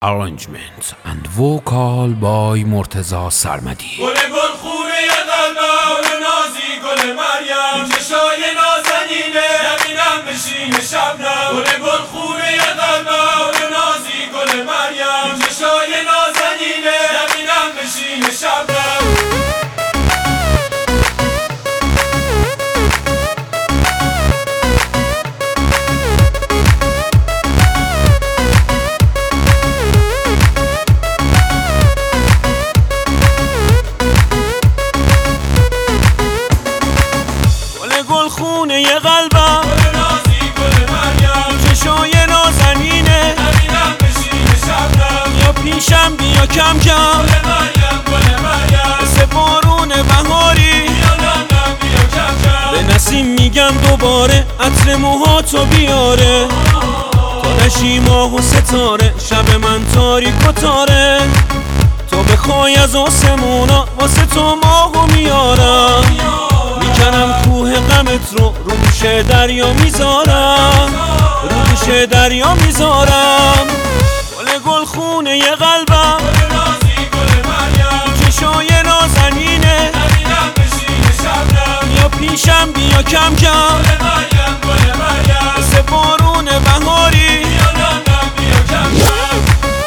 Arrangement and vocal by مرتضی سرمدی. گل خونه قلبم، گل نازی گل مریم، چشای نازنینه نبینم بشین شبنم. گل خونه قلبم، گل نازی گل مریم، چشای نازنینه نبینم بشین شبنم. خونه قلبم، گل نازی گل مریم، چشای نازنینه نبینم بشین شبنم. یا پیشم بیا کم کم، گل مریم گل مریم، مثل بارون بهاری بیا لندن بیا کم کم. به نسیم میگن دوباره عطر موهاتو بیاره، تا نشی ماه و ستاره شب من تاریک و تاره. تو بخوای از آسمونا واسه تو ماهو میارم، میکنم کوه غمت رو دوش دریا میذارم، دوش دریا میذارم. گل خونه قلبم، گل نازی گل مریم، چشای نازنینه نبینم بشین شبنم. یا پیشم بیا کم کم، گل مریم گل مریم، مثل بارون بهاری بیا لندن بیا کم کم.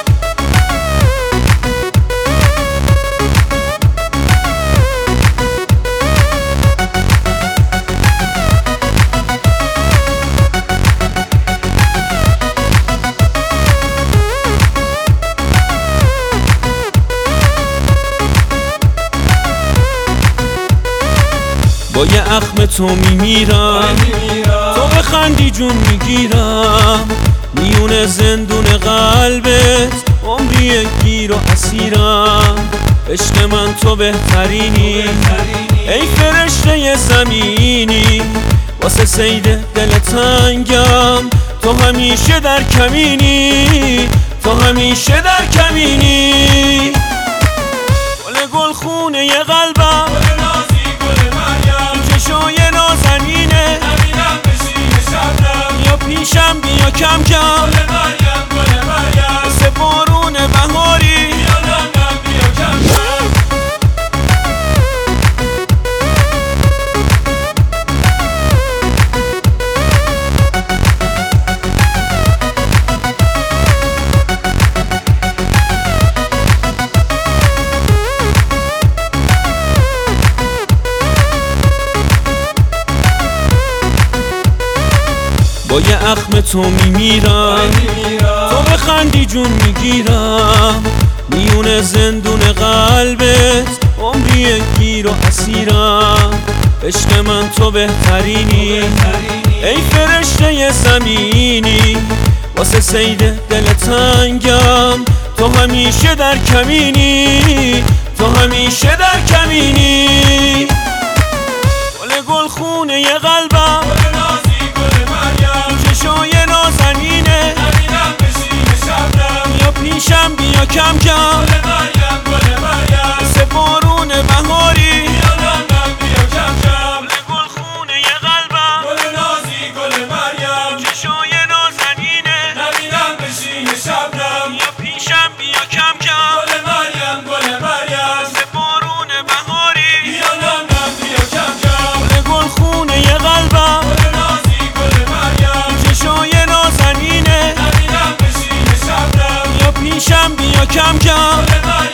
با یه اخم تو میمیرم، تو بخندی جون میگیرم، میون زندون قلبت عمری گیر و اسیرم. عشق من تو بهترینی، ای فرشته زمینی، واسه سید دل تنگم تو همیشه در کمینی، تو همیشه در کمینی. گل خونه قلبم، گل نازی گل مریم، چشای نازنینه نبینم بشین شبنم. یا پیشم بیا کم کم، گل مریم گل مریم، مثل بارون بهاری بیا لندن بیا کم کم. با یه اخم تو میمیرم، تو بخندی جون میگیرم، میون زندون قلبت عمری گیر و اسیرم. عشق من تو بهترینی، ای فرشته زمینی، واسه سید دل تنگم تو همیشه در کمینی، تو همیشه در کمینی. گل خونه قلبم، گل نازی گل مریم، چشای نازنینه نبینم بشین شبنم. یا پیشم بیا کم کم، گل مریم گل مریم، مثل بارون بهاری بیا لندن بیا کم کم. گل خونه قلبم، گل نازی گل مریم، چشای نازنینه نبینم بشین شبنم. یا پیشم بیا کم کم، گل مریم گل مریم، مثل بارون بهاری بیا لندن بیا کم کم. گل خونه قلبم، گل نازی گل مریم، چشای نازنینه نبینم بشین شبنم. یا پیشم بیا کم کم، گل مریم